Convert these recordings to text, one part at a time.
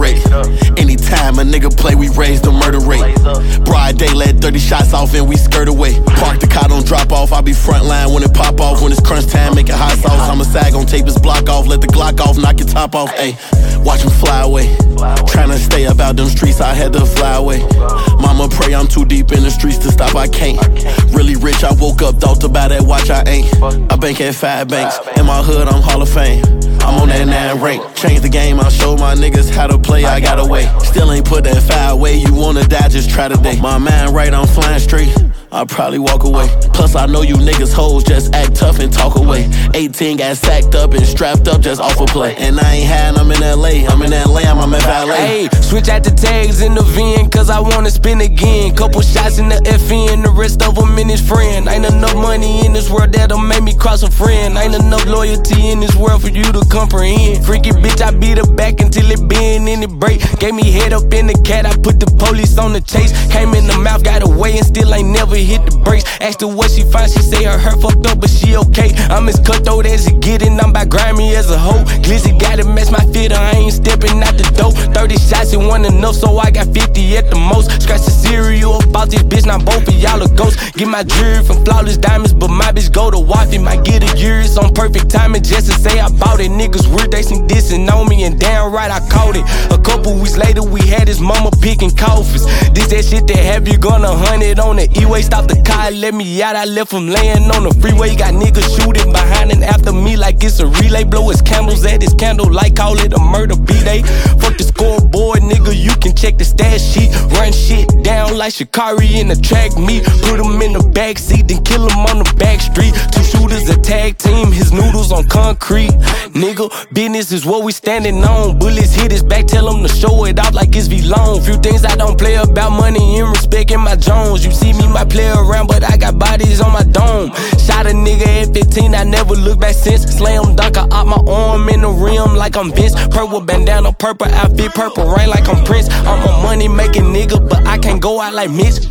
rate. Anytime a nigga play, we raise the murder rate. Broad day, let 30 shots off and we skirt away. Park the car, don't drop off, I be front line when it pop off. When it's crunch time, make it hot sauce. I'm a sag on tape his block off, let the Glock off, knock your top off. Ayy, watch him fly away. Tryna stay about them streets, I had to fly away. Mama pray I'm too deep in the streets to stop, I can't. Really rich, I woke up, thought about that watch, I ain't. I bank at 5 banks, in my hood I'm Hall of Fame. I'm on that 9 rank, change the game, I'll show my niggas how to play, I got away. Still ain't put that fire away, you wanna die, just try today. My mind right, I'm flying straight, I'll probably walk away. Plus I know you niggas hoes, just act tough and talk away. 18 got sacked up and strapped up just off a play. And I ain't had, I'm in LA, I'm at valet. Hey, switch out the tags in the VN, cause I wanna spin again. Couple shots in the FN, the rest of them in his friend. Ain't enough money in this world that'll make me cross a friend. Ain't enough loyalty in this world for you to comprehend. Freaky bitch, I beat her back until it bend and it break. Gave me head up in the cat, I put the police on the chase. Came in the mouth, got away and still ain't never hit the brakes. Asked her what she find, she say her hair fucked up, but she okay. I'm as cutthroat as it get and I'm by grimy as a hoe. Glizzy gotta match my fit, I ain't stepping out the door. 30 shots, it wasn't enough, so I got 50 at the most. Scratch the cereal about this bitch, now both of y'all are ghosts. Get my jewelry from Flawless Diamonds, but my bitch go to Waffy. Might get a year, it's on perfect timing just to say I bought it. Niggas weird, they some dissing on me, and damn right I caught it. A couple weeks later, we had his mama picking coffins. This that shit that have you gonna hunt it on the E-way. Stop the car, let me out, I left him laying on the freeway. Got niggas shooting behind and after me like it's a relay. Blow his candles at his candle like call it a murder B-Day. Fuck the scoreboard, nigga, you can check the stat sheet. Run shit down like Shikari in the track meet. Put him in the backseat, then kill him on the back street. 2 shooters, a tag team, his noodles on concrete. Nigga, business is what we standing on. Bullets hit his back, tell him to show it off like it's V-Long. Few things I don't play about, money and respect in my Jones. You see me might play around, but I got bodies on my dome. Shot a nigga at 15, I never looked back since. Slam dunk, I out my arm in the rim like I'm Vince. Purple bandana, purple outfit, purple rain like I'm Prince. I'm a money making nigga, but I can't go out like Mitch.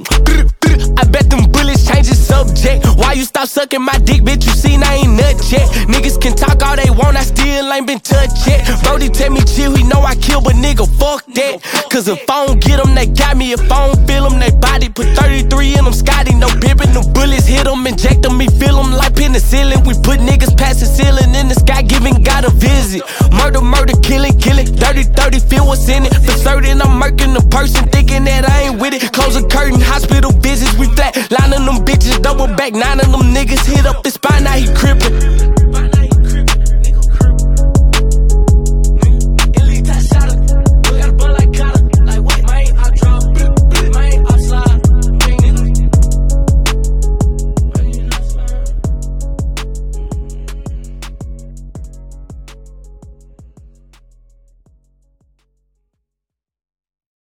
I bet them bullets change the subject. Why you stop sucking my dick, bitch? You seen I ain't nut yet. Niggas can talk all they want, I still ain't been touched yet. Brody tell me chill, he know I kill, but nigga, fuck that. Cause if I don't get them, they got me. If I don't feel them, they body. Put 33 in them, Scotty, no bippin'. The bullets hit them, inject them, me feel them like penicillin. We put niggas past the ceiling in the sky, giving God a visit. Murder, murder, killing, killing. 30-30, feel what's in it. For certain, I'm murking the person, thinking that I ain't with it. Close a curtain, hospital visits, we flat. Lining them bitches, double back, 9 of them niggas hit up the spine.